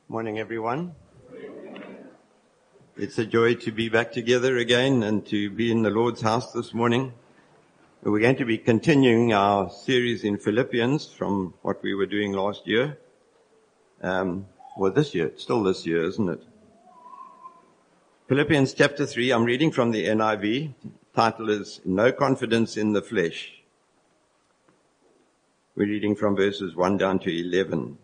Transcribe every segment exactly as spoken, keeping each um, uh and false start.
Morning, everyone. It's a joy to be back together again and to be in the Lord's house this morning. We're going to be continuing our series in Philippians from what we were doing last year. Um, well, this year. It's still this year, isn't it? Philippians chapter three, I'm reading from the N I V. Title is No Confidence in the Flesh. We're reading from verses one down to eleven.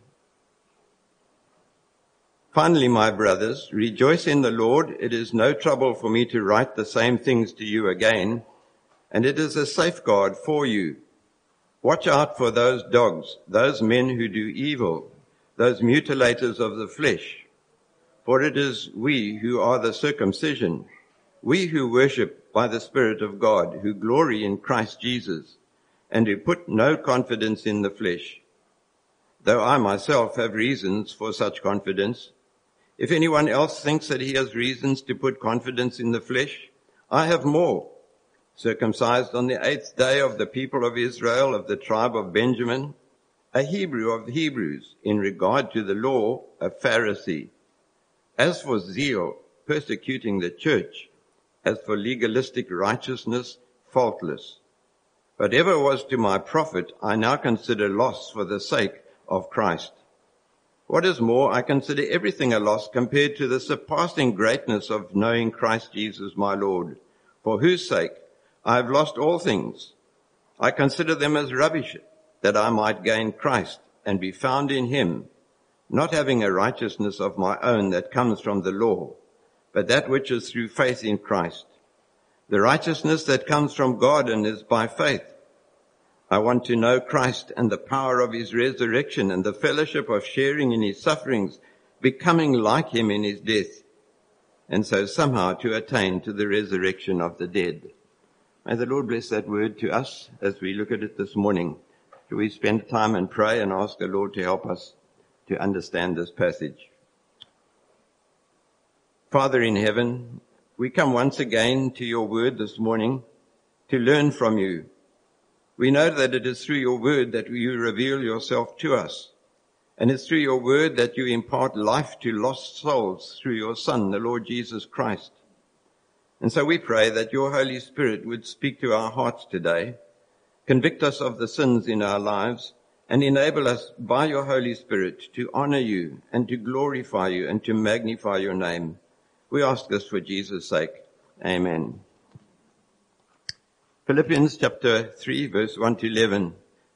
Finally, my brothers, rejoice in the Lord. It is no trouble for me to write the same things to you again, and it is a safeguard for you. Watch out for those dogs, those men who do evil, those mutilators of the flesh. For it is we who are the circumcision, we who worship by the Spirit of God, who glory in Christ Jesus, and who put no confidence in the flesh. Though I myself have reasons for such confidence, if anyone else thinks that he has reasons to put confidence in the flesh, I have more. Circumcised on the eighth day of the people of Israel, of the tribe of Benjamin, a Hebrew of the Hebrews, in regard to the law, a Pharisee. As for zeal, persecuting the church, as for legalistic righteousness, faultless. Whatever was to my profit, I now consider loss for the sake of Christ. What is more, I consider everything a loss compared to the surpassing greatness of knowing Christ Jesus my Lord, for whose sake I have lost all things. I consider them as rubbish, that I might gain Christ and be found in him, not having a righteousness of my own that comes from the law, but that which is through faith in Christ. The righteousness that comes from God and is by faith. I want to know Christ and the power of his resurrection and the fellowship of sharing in his sufferings, becoming like him in his death, and so somehow to attain to the resurrection of the dead. May the Lord bless that word to us as we look at it this morning. Do we spend time and pray and ask the Lord to help us to understand this passage? Father in heaven, we come once again to your word this morning to learn from you. We know that it is through your word that you reveal yourself to us. And it's through your word that you impart life to lost souls through your Son, the Lord Jesus Christ. And so we pray that your Holy Spirit would speak to our hearts today, convict us of the sins in our lives, and enable us by your Holy Spirit to honor you and to glorify you and to magnify your name. We ask this for Jesus' sake. Amen. Philippians chapter three, verse one to eleven.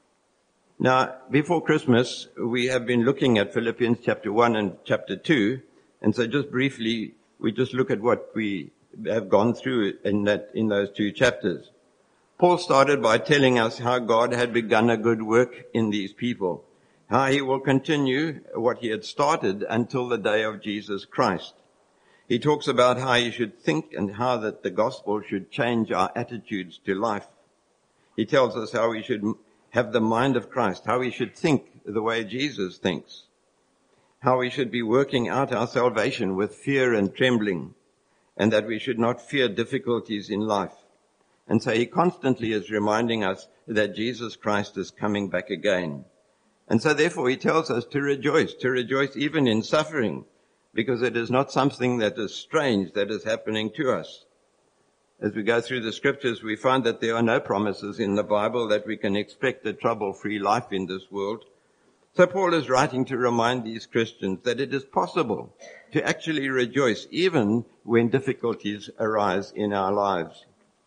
Now, before Christmas, we have been looking at Philippians chapter one and chapter two. And so just briefly, we just look at what we have gone through in that, in those two chapters. Paul started by telling us how God had begun a good work in these people, how he will continue what he had started until the day of Jesus Christ. He talks about how you should think and how that the gospel should change our attitudes to life. He tells us how we should have the mind of Christ, how we should think the way Jesus thinks, how we should be working out our salvation with fear and trembling, and that we should not fear difficulties in life. And so he constantly is reminding us that Jesus Christ is coming back again. And so therefore he tells us to rejoice, to rejoice even in suffering, because it is not something that is strange that is happening to us. As we go through the scriptures, we find that there are no promises in the Bible that we can expect a trouble-free life in this world. So Paul is writing to remind these Christians that it is possible to actually rejoice even when difficulties arise in our lives.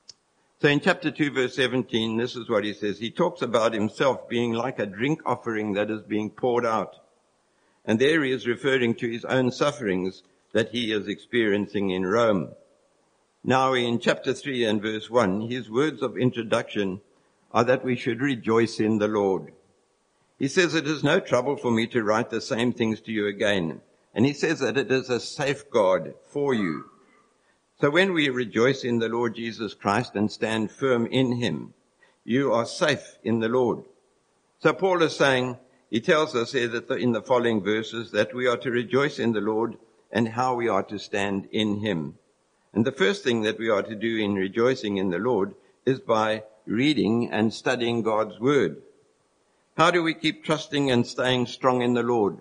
So in chapter two, verse seventeen, this is what he says. He talks about himself being like a drink offering that is being poured out. And there he is referring to his own sufferings that he is experiencing in Rome. Now in chapter three and verse one, his words of introduction are that we should rejoice in the Lord. He says, it is no trouble for me to write the same things to you again. And he says that it is a safeguard for you. So when we rejoice in the Lord Jesus Christ and stand firm in him, you are safe in the Lord. So Paul is saying, he tells us here that in the following verses that we are to rejoice in the Lord and how we are to stand in him. And the first thing that we are to do in rejoicing in the Lord is by reading and studying God's word. How do we keep trusting and staying strong in the Lord?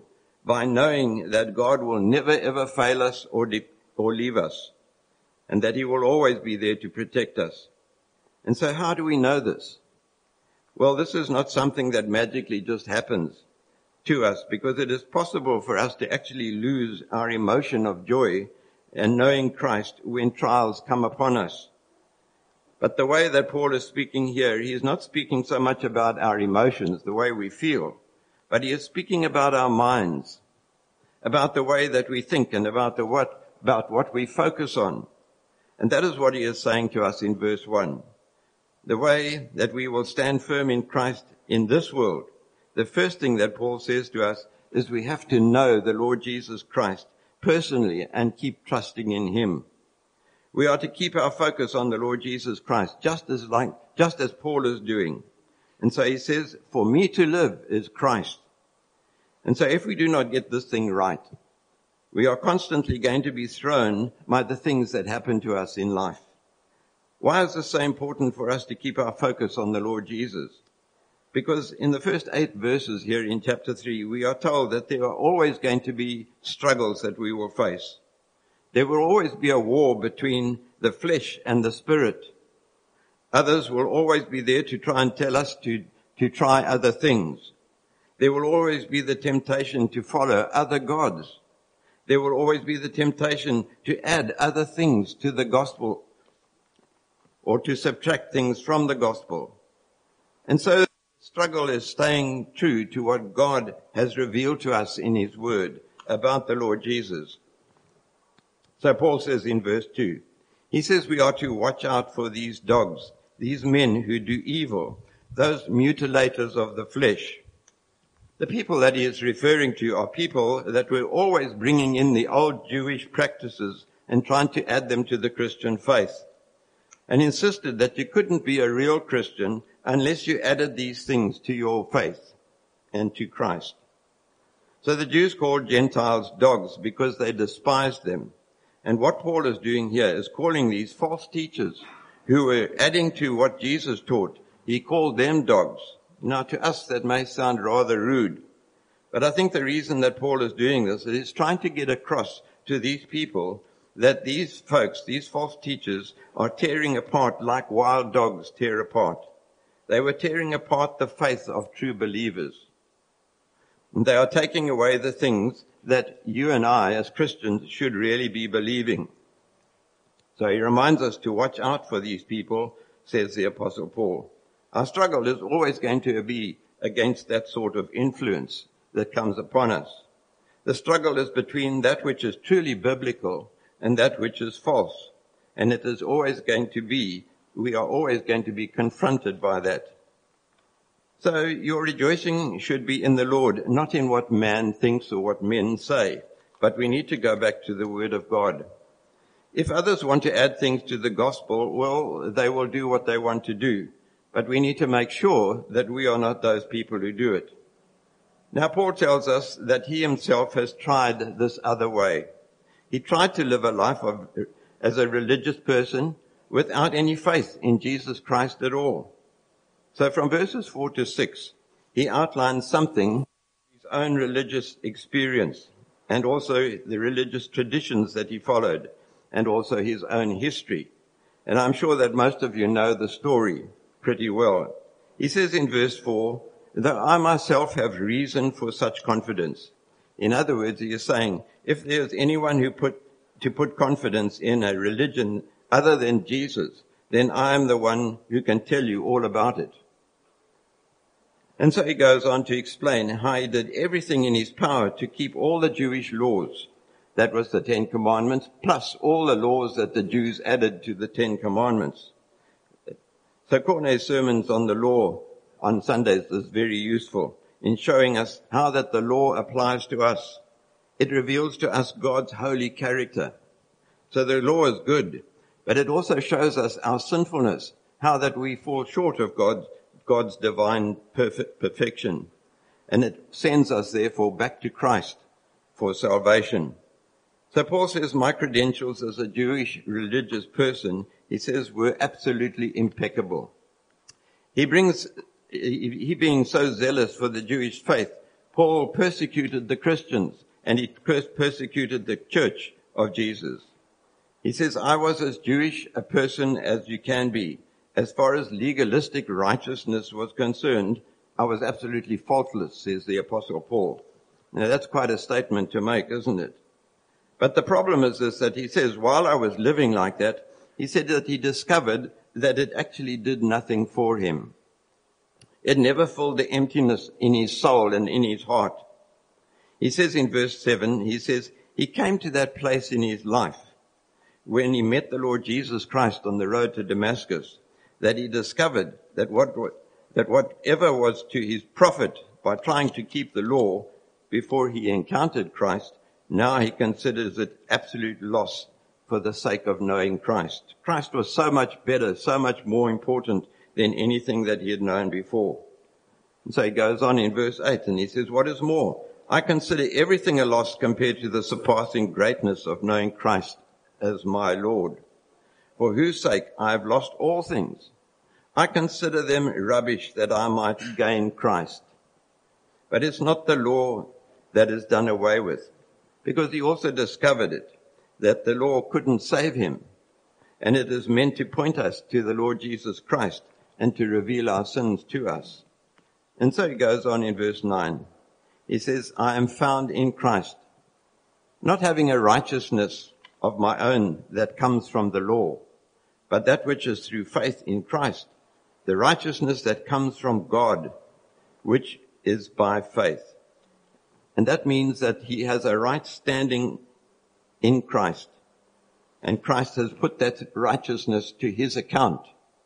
by knowing that God will never ever fail us or, de- or leave us, and that he will always be there to protect us. And so how do we know this? Well, this is not something that magically just happens to us, because it is possible for us to actually lose our emotion of joy and knowing Christ when trials come upon us. But the way that Paul is speaking here, he is not speaking so much about our emotions, the way we feel, but he is speaking about our minds, about the way that we think and about the what, about what we focus on. And that is what he is saying to us in verse one. The way that we will stand firm in Christ in this world. The first thing that Paul says to us is we have to know the Lord Jesus Christ personally and keep trusting in him. We are to keep our focus on the Lord Jesus Christ, just as like, just as Paul is doing. And so he says, for me to live is Christ. And so if we do not get this thing right, we are constantly going to be thrown by the things that happen to us in life. Why is this so important for us to keep our focus on the Lord Jesus? Because in the first eight verses here in chapter three, we are told that there are always going to be struggles that we will face. There will always be a war between the flesh and the spirit. Others will always be there to try and tell us to, to try other things. There will always be the temptation to follow other gods. There will always be the temptation to add other things to the gospel or to subtract things from the gospel. And so the struggle is staying true to what God has revealed to us in his word about the Lord Jesus. So Paul says in verse two, he says we are to watch out for these dogs, these men who do evil, those mutilators of the flesh. The people that he is referring to are people that were always bringing in the old Jewish practices and trying to add them to the Christian faith, and insisted that you couldn't be a real Christian unless you added these things to your faith and to Christ. So the Jews called Gentiles dogs because they despised them. And what Paul is doing here is calling these false teachers who were adding to what Jesus taught. He called them dogs. Now to us that may sound rather rude, but I think the reason that Paul is doing this is he's trying to get across to these people that these folks, these false teachers, are tearing apart like wild dogs tear apart. They were tearing apart the faith of true believers. And they are taking away the things that you and I as Christians should really be believing. So he reminds us to watch out for these people, says the Apostle Paul. Our struggle is always going to be against that sort of influence that comes upon us. The struggle is between that which is truly biblical and that which is false. And it is always going to be, we are always going to be confronted by that. So your rejoicing should be in the Lord, not in what man thinks or what men say, but we need to go back to the Word of God. If others want to add things to the gospel, well, they will do what they want to do, but we need to make sure that we are not those people who do it. Now, Paul tells us that he himself has tried this other way. He tried to live a life of, as a religious person without any faith in Jesus Christ at all. So from verses four to six, he outlines something, his own religious experience, and also the religious traditions that he followed, and also his own history. And I'm sure that most of you know the story pretty well. He says in verse four, though I myself have reason for such confidence. In other words, he is saying, if there's anyone who put, to put confidence in a religion other than Jesus, then I am the one who can tell you all about it. And so he goes on to explain how he did everything in his power to keep all the Jewish laws. That was the Ten Commandments, plus all the laws that the Jews added to the Ten Commandments. So Cornet's sermons on the law on Sundays is very useful in showing us how that the law applies to us. It reveals to us God's holy character. So the law is good, but it also shows us our sinfulness, how that we fall short of God's God's divine perfect perfection. And it sends us, therefore, back to Christ for salvation. So Paul says my credentials as a Jewish religious person, he says, were absolutely impeccable. He brings, he being so zealous for the Jewish faith, Paul persecuted the Christians, and he persecuted the church of Jesus. He says, I was as Jewish a person as you can be. As far as legalistic righteousness was concerned, I was absolutely faultless, says the Apostle Paul. Now that's quite a statement to make, isn't it? But the problem is this, that he says, while I was living like that, he said that he discovered that it actually did nothing for him. It never filled the emptiness in his soul and in his heart. He says in verse seven, he says, he came to that place in his life when he met the Lord Jesus Christ on the road to Damascus, that he discovered that what, that whatever was to his profit by trying to keep the law before he encountered Christ, now he considers it absolute loss for the sake of knowing Christ. Christ was so much better, so much more important than anything that he had known before. And so he goes on in verse eight and he says, what is more, I consider everything a loss compared to the surpassing greatness of knowing Christ as my Lord, for whose sake I have lost all things. I consider them rubbish that I might gain Christ. But it's not the law that is done away with, because he also discovered it, that the law couldn't save him. And it is meant to point us to the Lord Jesus Christ and to reveal our sins to us. And so he goes on in verse nine. He says, I am found in Christ, not having a righteousness of my own that comes from the law, but that which is through faith in Christ, the righteousness that comes from God, which is by faith. And that means that he has a right standing in Christ. And Christ has put that righteousness to his account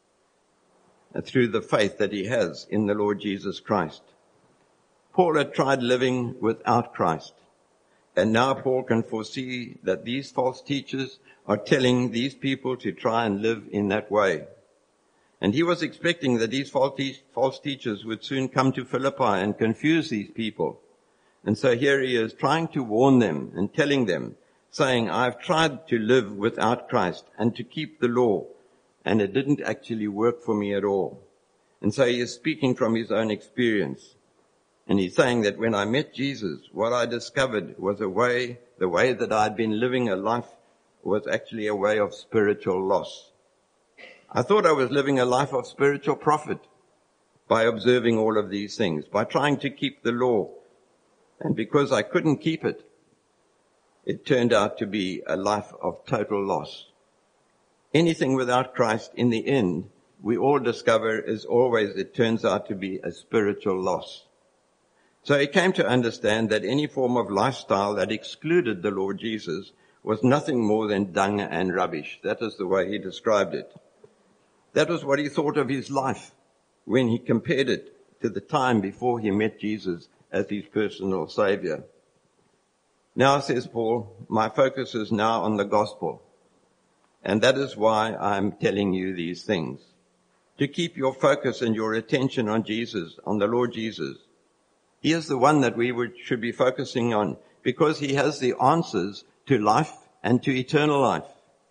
through the faith that he has in the Lord Jesus Christ. Paul had tried living without Christ. And now Paul can foresee that these false teachers are telling these people to try and live in that way. And he was expecting that these false teachers would soon come to Philippi and confuse these people. And so here he is trying to warn them and telling them, saying, I've tried to live without Christ and to keep the law, and it didn't actually work for me at all. And so he is speaking from his own experience. And he's saying that when I met Jesus, what I discovered was a way, the way that I'd been living a life was actually a way of spiritual loss. I thought I was living a life of spiritual profit by observing all of these things, by trying to keep the law. And because I couldn't keep it, it turned out to be a life of total loss. Anything without Christ, in the end, we all discover is always, it turns out to be a spiritual loss. So he came to understand that any form of lifestyle that excluded the Lord Jesus was nothing more than dung and rubbish. That is the way he described it. That was what he thought of his life when he compared it to the time before he met Jesus as his personal Savior. Now, says Paul, my focus is now on the gospel. And that is why I'm telling you these things. To keep your focus and your attention on Jesus, on the Lord Jesus. He is the one that we would, should be focusing on, because he has the answers to life and to eternal life.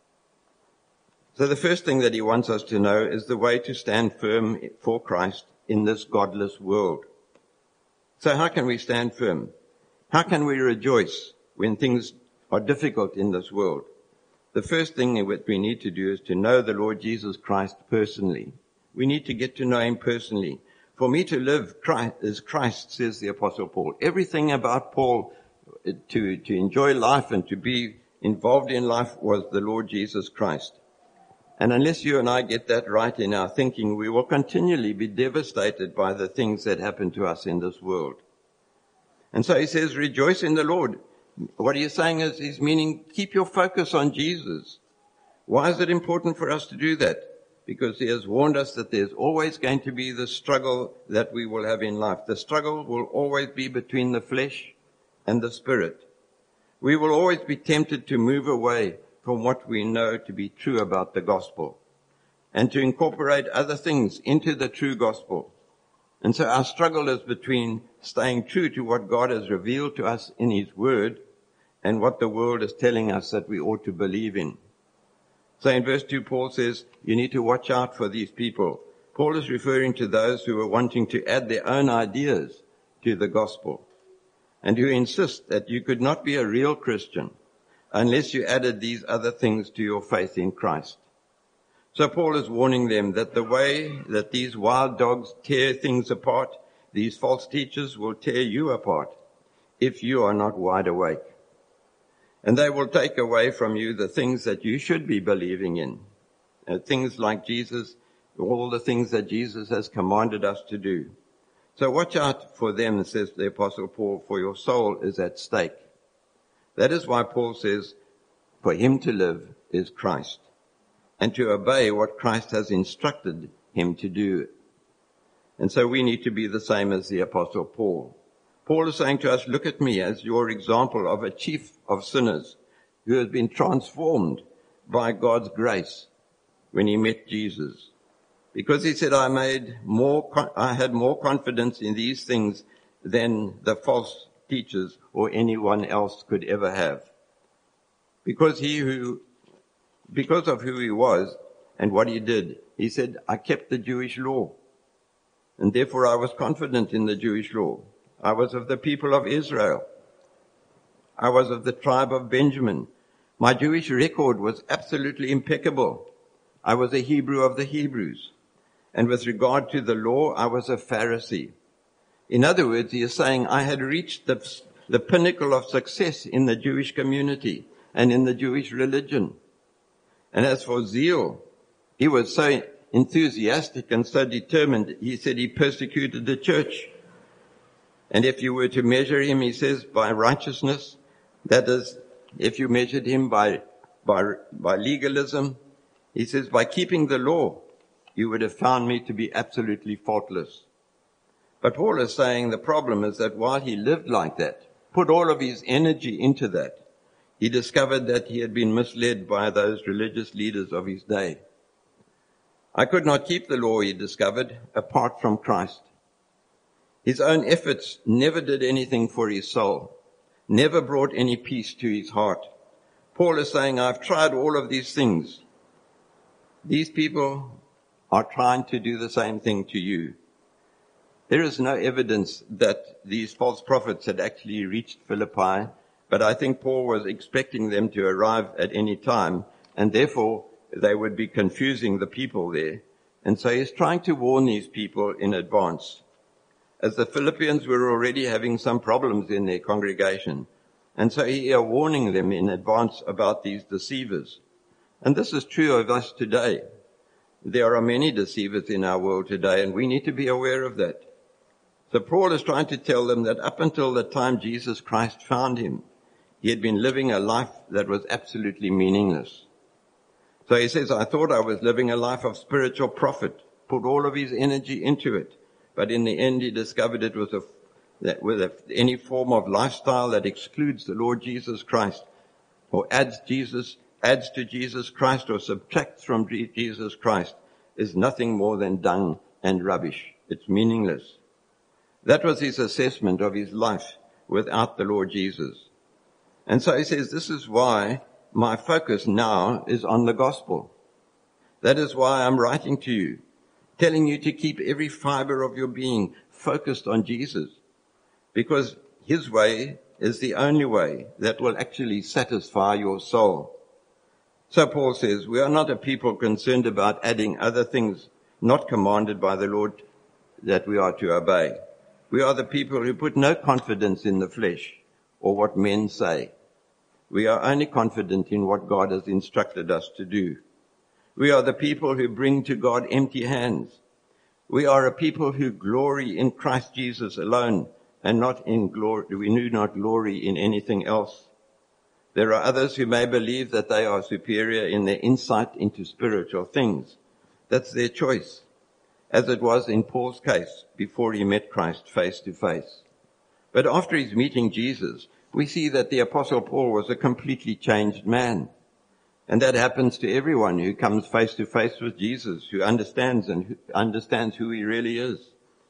So the first thing that he wants us to know is the way to stand firm for Christ in this godless world. So how can we stand firm? How can we rejoice when things are difficult in this world? The first thing that we need to do is to know the Lord Jesus Christ personally. We need to get to know him personally. For me to live Christ, is Christ, says the Apostle Paul. Everything about Paul to, to enjoy life and to be involved in life was the Lord Jesus Christ. And unless you and I get that right in our thinking, we will continually be devastated by the things that happen to us in this world. And so he says, rejoice in the Lord. What he is saying is, he's meaning, keep your focus on Jesus. Why is it important for us to do that? Because he has warned us that there's always going to be the struggle that we will have in life. The struggle will always be between the flesh and the spirit. We will always be tempted to move away from what we know to be true about the gospel and to incorporate other things into the true gospel. And so our struggle is between staying true to what God has revealed to us in his word and what the world is telling us that we ought to believe in. So in verse two, Paul says, you need to watch out for these people. Paul is referring to those who are wanting to add their own ideas to the gospel. and who insist that you could not be a real Christian unless you added these other things to your faith in Christ. So Paul is warning them that the way that these wild dogs tear things apart, these false teachers will tear you apart if you are not wide awake. And they will take away from you the things that you should be believing in. Uh, things like Jesus, all the things that Jesus has commanded us to do. So watch out for them, says the Apostle Paul, for your soul is at stake. That is why Paul says, for him to live is Christ, and to obey what Christ has instructed him to do. And so we need to be the same as the Apostle Paul. Paul is saying to us, look at me as your example of a chief of sinners who has been transformed by God's grace when he met Jesus. Because he said, I made more, I had more confidence in these things than the false teachers or anyone else could ever have. Because he who, because of who he was and what he did, he said, I kept the Jewish law. And therefore I was confident in the Jewish law. I was of the people of Israel. I was of the tribe of Benjamin. My Jewish record was absolutely impeccable. I was a Hebrew of the Hebrews. And with regard to the law, I was a Pharisee. In other words, he is saying I had reached the, the pinnacle of success in the Jewish community and in the Jewish religion. And as for zeal, he was so enthusiastic and so determined, he said he persecuted the church. And if you were to measure him, he says, by righteousness, that is, if you measured him by, by, by legalism, he says, by keeping the law, you would have found me to be absolutely faultless. But Paul is saying the problem is that while he lived like that, put all of his energy into that, he discovered that he had been misled by those religious leaders of his day. I could not keep the law, he discovered, apart from Christ. His own efforts never did anything for his soul, never brought any peace to his heart. Paul is saying, I've tried all of these things. These people are trying to do the same thing to you. There is no evidence that these false prophets had actually reached Philippi, but I think Paul was expecting them to arrive at any time, and therefore they would be confusing the people there. And so he's trying to warn these people in advance, as the Philippians were already having some problems in their congregation. And so he is warning them in advance about these deceivers. And this is true of us today. There are many deceivers in our world today, and we need to be aware of that. So Paul is trying to tell them that up until the time Jesus Christ found him, he had been living a life that was absolutely meaningless. So he says, I thought I was living a life of spiritual profit, put all of his energy into it. But in the end, he discovered it was a, that with a, any form of lifestyle that excludes the Lord Jesus Christ, or adds Jesus, adds to Jesus Christ, or subtracts from Jesus Christ, is nothing more than dung and rubbish. It's meaningless. That was his assessment of his life without the Lord Jesus. And so he says, this is why my focus now is on the gospel. That is why I'm writing to you, telling you to keep every fiber of your being focused on Jesus, because his way is the only way that will actually satisfy your soul. So Paul says, we are not a people concerned about adding other things not commanded by the Lord that we are to obey. We are the people who put no confidence in the flesh or what men say. We are only confident in what God has instructed us to do. We are the people who bring to God empty hands. We are a people who glory in Christ Jesus alone, and not in glory. We do not glory in anything else. There are others who may believe that they are superior in their insight into spiritual things. That's their choice, as it was in Paul's case before he met Christ face to face. But after his meeting Jesus, we see that the Apostle Paul was a completely changed man. And that happens to everyone who comes face to face with Jesus, who understands and who understands who he really is.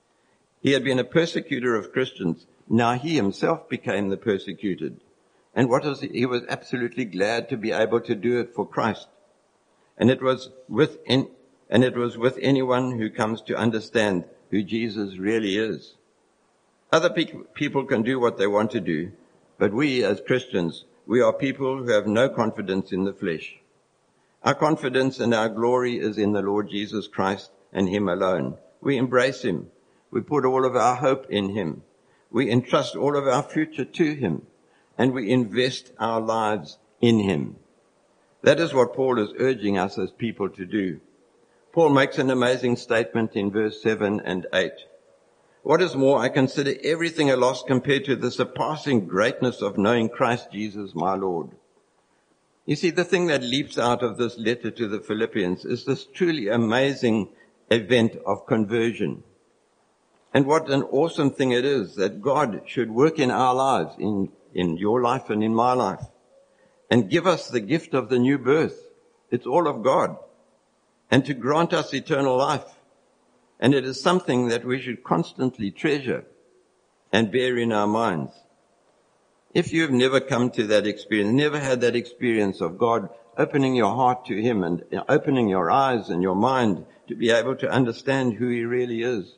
He had been a persecutor of Christians. Now he himself became the persecuted. And what was he? He was absolutely glad to be able to do it for Christ. And it was with in, and it was with anyone who comes to understand who Jesus really is. Other pe- people can do what they want to do, but we as Christians, we are people who have no confidence in the flesh. Our confidence and our glory is in the Lord Jesus Christ and Him alone. We embrace Him. We put all of our hope in Him. We entrust all of our future to Him, and we invest our lives in Him. That is what Paul is urging us as people to do. Paul makes an amazing statement in verse seven and eight. What is more, I consider everything a loss compared to the surpassing greatness of knowing Christ Jesus my Lord. You see, the thing that leaps out of this letter to the Philippians is this truly amazing event of conversion. And what an awesome thing it is that God should work in our lives, in, in your life and in my life, and give us the gift of the new birth. It's all of God. And to grant us eternal life. And it is something that we should constantly treasure and bear in our minds. If you've never come to that experience, never had that experience of God opening your heart to Him and opening your eyes and your mind to be able to understand who He really is,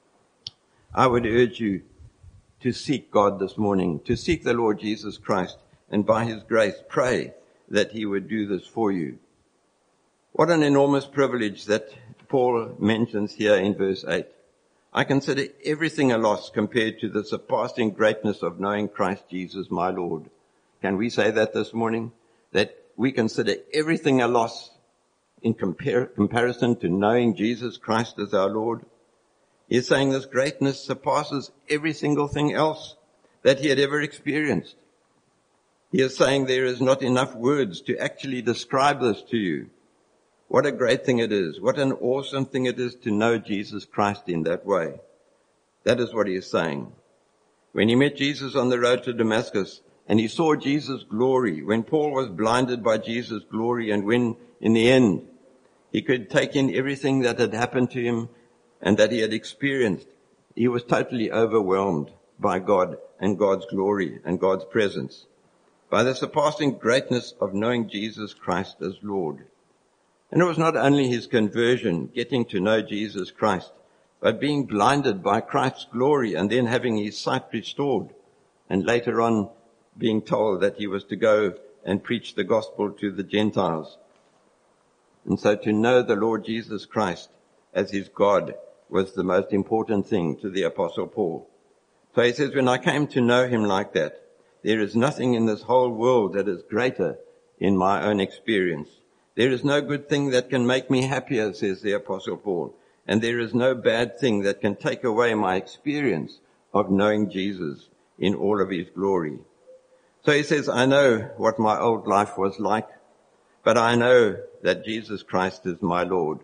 I would urge you to seek God this morning, to seek the Lord Jesus Christ, and by His grace pray that He would do this for you. What an enormous privilege that Paul mentions here in verse eight. I consider everything a loss compared to the surpassing greatness of knowing Christ Jesus my Lord. Can we say that this morning? That we consider everything a loss in compar- comparison to knowing Jesus Christ as our Lord? He's saying this greatness surpasses every single thing else that he had ever experienced. He is saying there is not enough words to actually describe this to you. What a great thing it is. What an awesome thing it is to know Jesus Christ in that way. That is what he is saying. When he met Jesus on the road to Damascus and he saw Jesus' glory, when Paul was blinded by Jesus' glory, and when in the end he could take in everything that had happened to him and that he had experienced, he was totally overwhelmed by God and God's glory and God's presence, by the surpassing greatness of knowing Jesus Christ as Lord. And it was not only his conversion, getting to know Jesus Christ, but being blinded by Christ's glory and then having his sight restored, and later on being told that he was to go and preach the gospel to the Gentiles. And so to know the Lord Jesus Christ as his God was the most important thing to the Apostle Paul. So he says, when I came to know him like that, there is nothing in this whole world that is greater in my own experience. There is no good thing that can make me happier, says the Apostle Paul. And there is no bad thing that can take away my experience of knowing Jesus in all of his glory. So he says, I know what my old life was like, but I know that Jesus Christ is my Lord.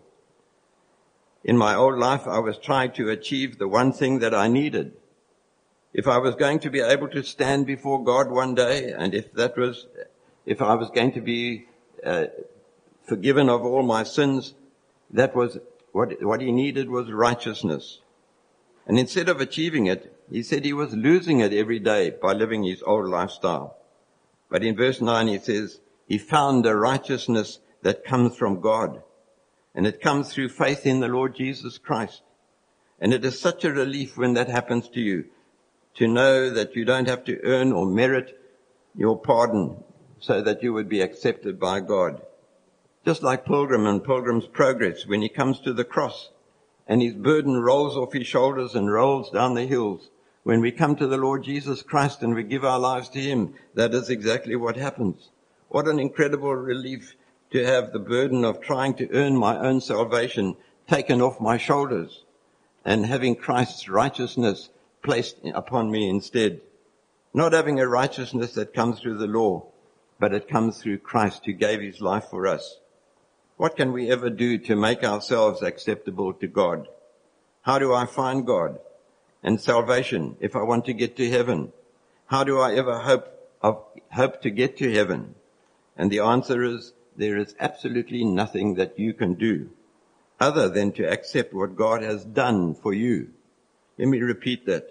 In my old life, I was trying to achieve the one thing that I needed. If I was going to be able to stand before God one day, and if that was, if I was going to be uh, forgiven of all my sins, that was what, what he needed was righteousness. And instead of achieving it, he said he was losing it every day by living his old lifestyle. But in verse nine he says, he found a righteousness that comes from God. And it comes through faith in the Lord Jesus Christ. And it is such a relief when that happens to you, to know that you don't have to earn or merit your pardon so that you would be accepted by God. Just like Pilgrim and Pilgrim's Progress, when he comes to the cross and his burden rolls off his shoulders and rolls down the hills. When we come to the Lord Jesus Christ and we give our lives to him, that is exactly what happens. What an incredible relief to have the burden of trying to earn my own salvation taken off my shoulders and having Christ's righteousness placed upon me instead. Not having a righteousness that comes through the law, but it comes through Christ who gave his life for us. What can we ever do to make ourselves acceptable to God? How do I find God and salvation if I want to get to heaven? How do I ever hope of, hope to get to heaven? And the answer is, there is absolutely nothing that you can do other than to accept what God has done for you. Let me repeat that.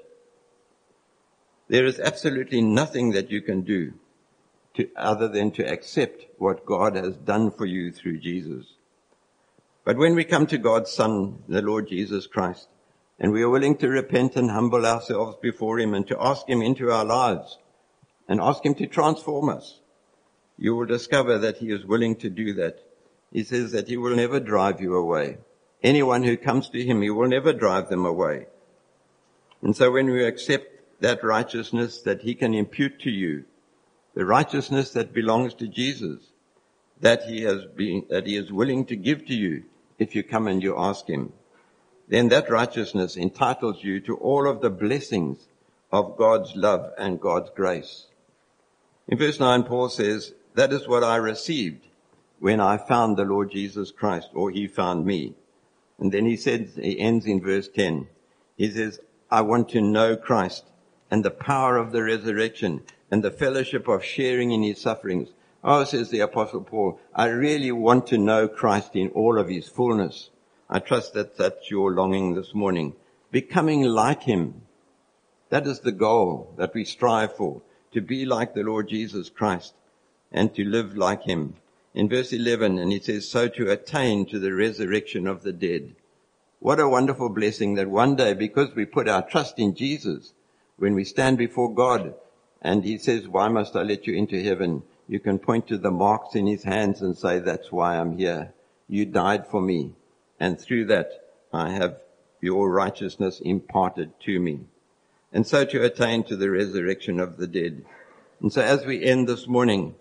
There is absolutely nothing that you can do to, other than to accept what God has done for you through Jesus. But when we come to God's Son, the Lord Jesus Christ, and we are willing to repent and humble ourselves before him and to ask him into our lives and ask him to transform us, you will discover that he is willing to do that. He says that he will never drive you away. Anyone who comes to him, he will never drive them away. And so when we accept that righteousness that he can impute to you, the righteousness that belongs to Jesus, that he has been, that he is willing to give to you if you come and you ask him, then that righteousness entitles you to all of the blessings of God's love and God's grace. In verse nine, Paul says, that is what I received when I found the Lord Jesus Christ, or he found me. And then he says, he ends in verse ten. He says, I want to know Christ and the power of the resurrection and the fellowship of sharing in his sufferings. Oh, says the Apostle Paul, I really want to know Christ in all of his fullness. I trust that that's your longing this morning. Becoming like him. That is the goal that we strive for, to be like the Lord Jesus Christ and to live like him. In verse eleven, and he says, so to attain to the resurrection of the dead. What a wonderful blessing that one day, because we put our trust in Jesus, when we stand before God and he says, why must I let you into heaven? You can point to the marks in his hands and say, that's why I'm here. You died for me. And through that, I have your righteousness imparted to me. And so to attain to the resurrection of the dead. And so as we end this morning,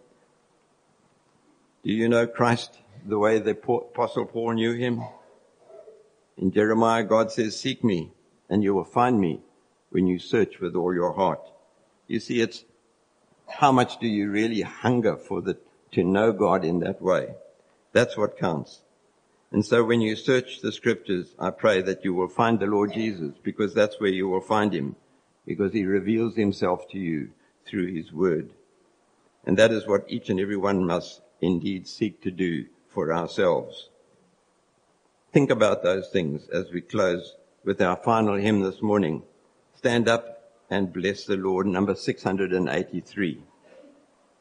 do you know Christ the way the Apostle Paul knew him? In Jeremiah, God says, seek me and you will find me when you search with all your heart. You see, it's how much do you really hunger for the, to know God in that way? That's what counts. And so when you search the scriptures, I pray that you will find the Lord Jesus, because that's where you will find him, because he reveals himself to you through his word. And that is what each and every one must indeed seek to do for ourselves. Think about those things as we close with our final hymn this morning. Stand up and bless the Lord, number six hundred eighty-three.